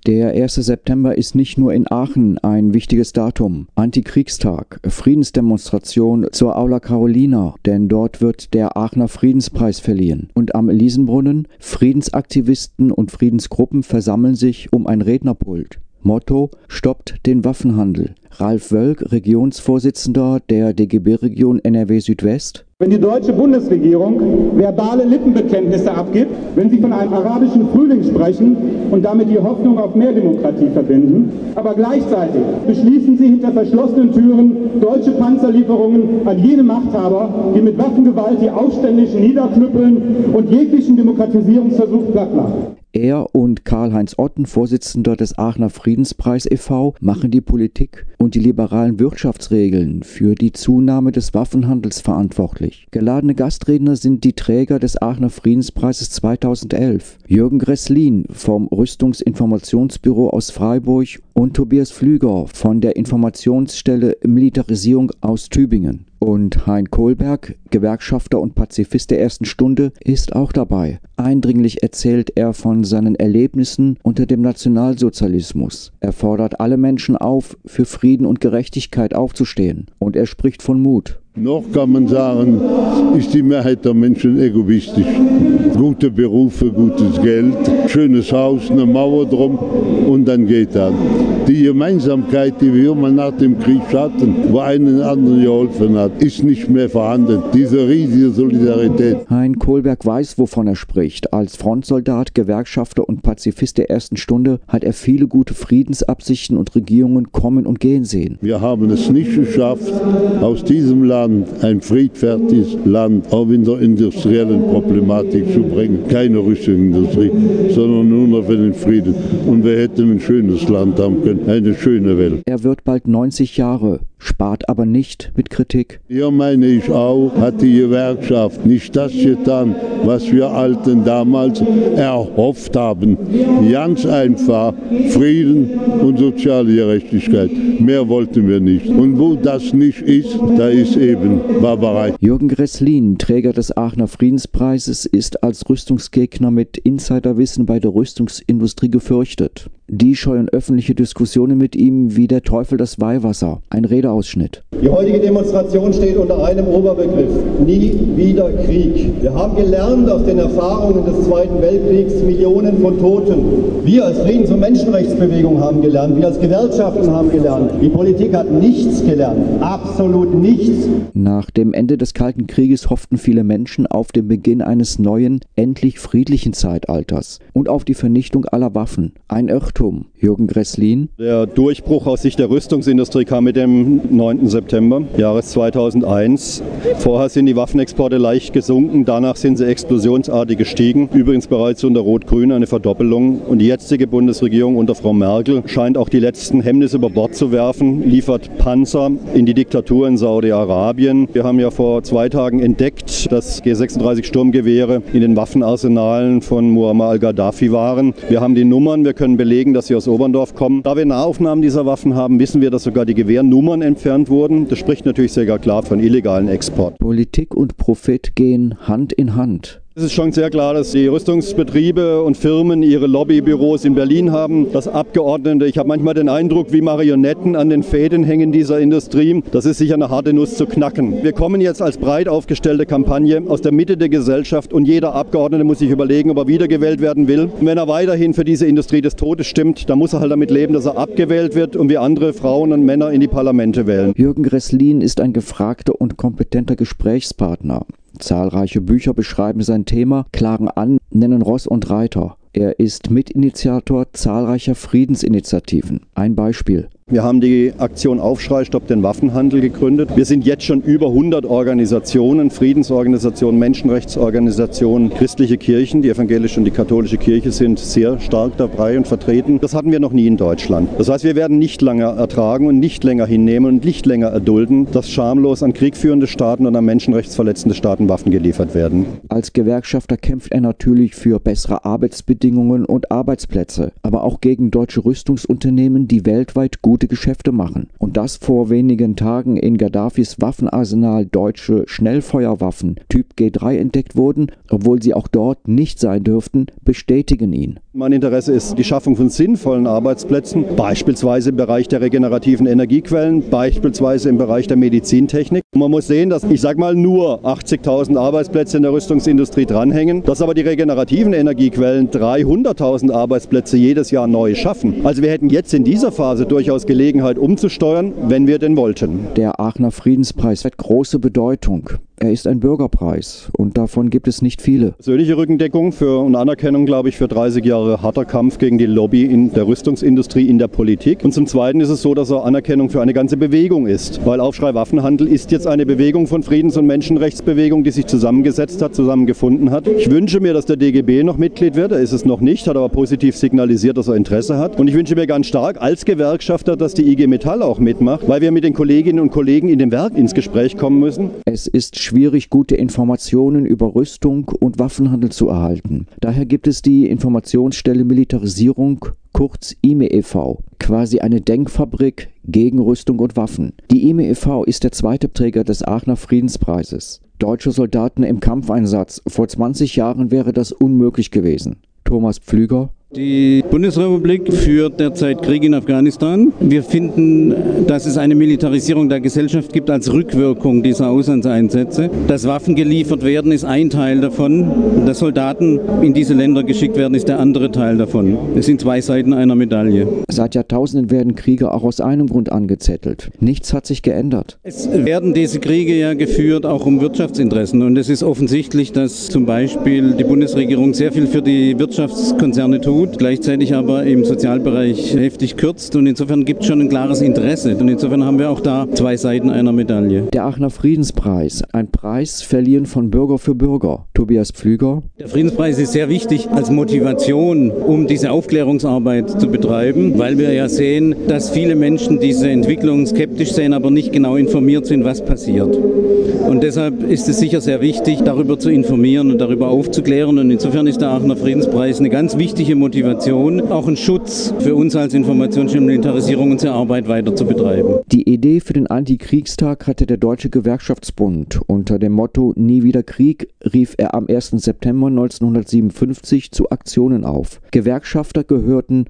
Der 1. September ist nicht nur in Aachen ein wichtiges Datum. Antikriegstag, Friedensdemonstration zur Aula Carolina, denn dort wird der Aachener Friedenspreis verliehen. Und am Elisenbrunnen, Friedensaktivisten und Friedensgruppen versammeln sich um ein Rednerpult. Motto: Stoppt den Waffenhandel. Ralf Wölk, Regionsvorsitzender der DGB-Region NRW Südwest. Wenn die deutsche Bundesregierung verbale Lippenbekenntnisse abgibt, wenn sie von einem arabischen Frühling sprechen und damit die Hoffnung auf mehr Demokratie verbinden, aber gleichzeitig beschließen sie hinter verschlossenen Türen deutsche Panzerlieferungen an jene Machthaber, die mit Waffengewalt die Aufständischen niederknüppeln und jeglichen Demokratisierungsversuch platt machen. Er und Karl-Heinz Otten, Vorsitzender des Aachener Friedenspreis e.V., machen die Politik und die liberalen Wirtschaftsregeln für die Zunahme des Waffenhandels verantwortlich. Geladene Gastredner sind die Träger des Aachener Friedenspreises 2011. Jürgen Gresslin vom Rüstungsinformationsbüro aus Freiburg und Tobias Flüger von der Informationsstelle Militarisierung aus Tübingen. Und Hein Kohlberg, Gewerkschafter und Pazifist der ersten Stunde, ist auch dabei. Eindringlich erzählt er von seinen Erlebnissen unter dem Nationalsozialismus. Er fordert alle Menschen auf, für Frieden und Gerechtigkeit aufzustehen. Und er spricht von Mut. Noch kann man sagen, ist die Mehrheit der Menschen egoistisch. Gute Berufe, gutes Geld, schönes Haus, eine Mauer drum und dann geht das. Die Gemeinsamkeit, die wir mal nach dem Krieg hatten, wo einen anderen geholfen hat, ist nicht mehr vorhanden. Diese riesige Solidarität. Hein Kohlberg weiß, wovon er spricht. Als Frontsoldat, Gewerkschafter und Pazifist der ersten Stunde hat er viele gute Friedensabsichten und Regierungen kommen und gehen sehen. Wir haben es nicht geschafft, aus diesem Land ein friedfertiges Land auch in der industriellen Problematik zu bringen. Keine Rüstungsindustrie, sondern nur noch für den Frieden. Und wir hätten ein schönes Land haben können, eine schöne Welt. Er wird bald 90 Jahre, spart aber nicht mit Kritik. Hier meine ich auch, hat die Gewerkschaft nicht das getan, was wir Alten damals erhofft haben. Ganz einfach Frieden und soziale Gerechtigkeit. Mehr wollten wir nicht. Und wo das nicht ist, da ist eben Barbarei. Jürgen Gresslin, Träger des Aachener Friedenspreises, ist als Rüstungsgegner mit Insiderwissen bei der Rüstungsindustrie gefürchtet. Die scheuen öffentliche Diskussionen mit ihm wie der Teufel das Weihwasser. Ein Redeausschnitt. Die heutige Demonstration steht unter einem Oberbegriff: Nie wieder Krieg. Wir haben gelernt aus den Erfahrungen des Zweiten Weltkriegs, Millionen von Toten. Wir als Friedens- und Menschenrechtsbewegung haben gelernt, wir als Gewerkschaften haben gelernt. Die Politik hat nichts gelernt, absolut nichts. Nach dem Ende des Kalten Krieges hofften viele Menschen auf den Beginn eines neuen, endlich friedlichen Zeitalters und auf die Vernichtung aller Waffen. Ein Irrtum. Jürgen Gresslin. Der Durchbruch aus Sicht der Rüstungsindustrie kam mit dem 9. September Jahres 2001. Vorher sind die Waffenexporte leicht gesunken, danach sind sie explosionsartig gestiegen. Übrigens bereits unter Rot-Grün eine Verdoppelung. Und die jetzige Bundesregierung unter Frau Merkel scheint auch die letzten Hemmnisse über Bord zu werfen, liefert Panzer in die Diktatur in Saudi-Arabien. Wir haben ja vor 2 Tagen entdeckt, dass G36 Sturmgewehre in den Waffenarsenalen von Muammar al-Gaddafi waren. Wir haben die Nummern, wir können belegen, dass sie aus Oberndorf kommen. Da wir Nahaufnahmen dieser Waffen haben, wissen wir, dass sogar die Gewehrnummern entfernt wurden. Das spricht natürlich sehr klar von illegalen Export. Politik und Profit gehen Hand in Hand. Es ist schon sehr klar, dass die Rüstungsbetriebe und Firmen ihre Lobbybüros in Berlin haben, dass Abgeordnete, ich habe manchmal den Eindruck, wie Marionetten an den Fäden hängen dieser Industrie. Das ist sicher eine harte Nuss zu knacken. Wir kommen jetzt als breit aufgestellte Kampagne aus der Mitte der Gesellschaft und jeder Abgeordnete muss sich überlegen, ob er wiedergewählt werden will. Und wenn er weiterhin für diese Industrie des Todes stimmt, dann muss er halt damit leben, dass er abgewählt wird und wir andere Frauen und Männer in die Parlamente wählen. Jürgen Gresslin ist ein gefragter und kompetenter Gesprächspartner. Zahlreiche Bücher beschreiben sein Thema, klagen an, nennen Ross und Reiter. Er ist Mitinitiator zahlreicher Friedensinitiativen. Ein Beispiel. Wir haben die Aktion Aufschrei, Stopp den Waffenhandel gegründet. Wir sind jetzt schon über 100 Organisationen, Friedensorganisationen, Menschenrechtsorganisationen, christliche Kirchen. Die evangelische und die katholische Kirche sind sehr stark dabei und vertreten. Das hatten wir noch nie in Deutschland. Das heißt, wir werden nicht länger ertragen und nicht länger hinnehmen und nicht länger erdulden, dass schamlos an kriegführende Staaten und an menschenrechtsverletzende Staaten Waffen geliefert werden. Als Gewerkschafter kämpft er natürlich für bessere Arbeitsbedingungen und Arbeitsplätze, aber auch gegen deutsche Rüstungsunternehmen, die weltweit gute gute Geschäfte machen. Und dass vor wenigen Tagen in Gaddafis Waffenarsenal deutsche Schnellfeuerwaffen Typ G3 entdeckt wurden, obwohl sie auch dort nicht sein dürften, bestätigen ihn. Mein Interesse ist die Schaffung von sinnvollen Arbeitsplätzen, beispielsweise im Bereich der regenerativen Energiequellen, beispielsweise im Bereich der Medizintechnik. Man muss sehen, dass, ich sage mal, nur 80.000 Arbeitsplätze in der Rüstungsindustrie dranhängen, dass aber die regenerativen Energiequellen 300.000 Arbeitsplätze jedes Jahr neu schaffen. Also wir hätten jetzt in dieser Phase durchaus Gelegenheit umzusteuern, wenn wir denn wollten. Der Aachener Friedenspreis hat große Bedeutung. Er ist ein Bürgerpreis und davon gibt es nicht viele. Persönliche Rückendeckung und Anerkennung, glaube ich, für 30 Jahre harter Kampf gegen die Lobby in der Rüstungsindustrie, in der Politik. Und zum Zweiten ist es so, dass er Anerkennung für eine ganze Bewegung ist. Weil Aufschrei Waffenhandel ist jetzt eine Bewegung von Friedens- und Menschenrechtsbewegung, die sich zusammengesetzt hat, zusammengefunden hat. Ich wünsche mir, dass der DGB noch Mitglied wird. Er ist es noch nicht, hat aber positiv signalisiert, dass er Interesse hat. Und ich wünsche mir ganz stark als Gewerkschafter, dass die IG Metall auch mitmacht, weil wir mit den Kolleginnen und Kollegen in dem Werk ins Gespräch kommen müssen. Es ist schwierig, gute Informationen über Rüstung und Waffenhandel zu erhalten. Daher gibt es die Informationsstelle Militarisierung, kurz IME e.V., quasi eine Denkfabrik gegen Rüstung und Waffen. Die IME e.V. ist der zweite Träger des Aachener Friedenspreises. Deutsche Soldaten im Kampfeinsatz. Vor 20 Jahren wäre das unmöglich gewesen. Thomas Pflüger. Die Bundesrepublik führt derzeit Krieg in Afghanistan. Wir finden, dass es eine Militarisierung der Gesellschaft gibt als Rückwirkung dieser Auslandseinsätze. Dass Waffen geliefert werden, ist ein Teil davon. Dass Soldaten in diese Länder geschickt werden, ist der andere Teil davon. Es sind zwei Seiten einer Medaille. Seit Jahrtausenden werden Kriege auch aus einem Grund angezettelt. Nichts hat sich geändert. Es werden diese Kriege ja geführt, auch um Wirtschaftsinteressen. Und es ist offensichtlich, dass zum Beispiel die Bundesregierung sehr viel für die Wirtschaftskonzerne tut, gleichzeitig aber im Sozialbereich heftig kürzt und insofern gibt es schon ein klares Interesse und insofern haben wir auch da zwei Seiten einer Medaille. Der Aachener Friedenspreis, ein Preis verliehen von Bürger für Bürger. Tobias Pflüger. Der Friedenspreis ist sehr wichtig als Motivation, um diese Aufklärungsarbeit zu betreiben, weil wir ja sehen, dass viele Menschen diese Entwicklung skeptisch sehen, aber nicht genau informiert sind, was passiert. Und deshalb ist es sicher sehr wichtig, darüber zu informieren und darüber aufzuklären und insofern ist der Aachener Friedenspreis eine ganz wichtige Motivation, auch ein Schutz für uns als Informations- und Militarisierung, unsere Arbeit weiter zu betreiben. Die Idee für den Antikriegstag hatte der Deutsche Gewerkschaftsbund. Unter dem Motto Nie wieder Krieg rief er am 1. September 1957 zu Aktionen auf. Gewerkschafter gehörten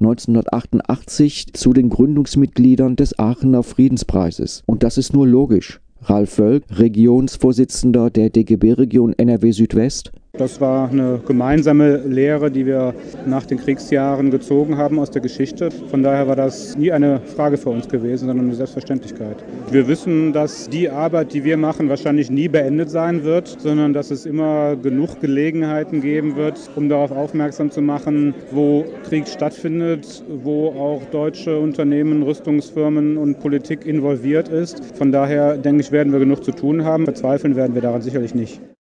1988 zu den Gründungsmitgliedern des Aachener Friedenspreises. Und das ist nur logisch. Ralf Wölk, Regionsvorsitzender der DGB-Region NRW Südwest. Das war eine gemeinsame Lehre, die wir nach den Kriegsjahren gezogen haben aus der Geschichte. Von daher war das nie eine Frage für uns gewesen, sondern eine Selbstverständlichkeit. Wir wissen, dass die Arbeit, die wir machen, wahrscheinlich nie beendet sein wird, sondern dass es immer genug Gelegenheiten geben wird, um darauf aufmerksam zu machen, wo Krieg stattfindet, wo auch deutsche Unternehmen, Rüstungsfirmen und Politik involviert ist. Von daher, denke ich, werden wir genug zu tun haben. Verzweifeln werden wir daran sicherlich nicht.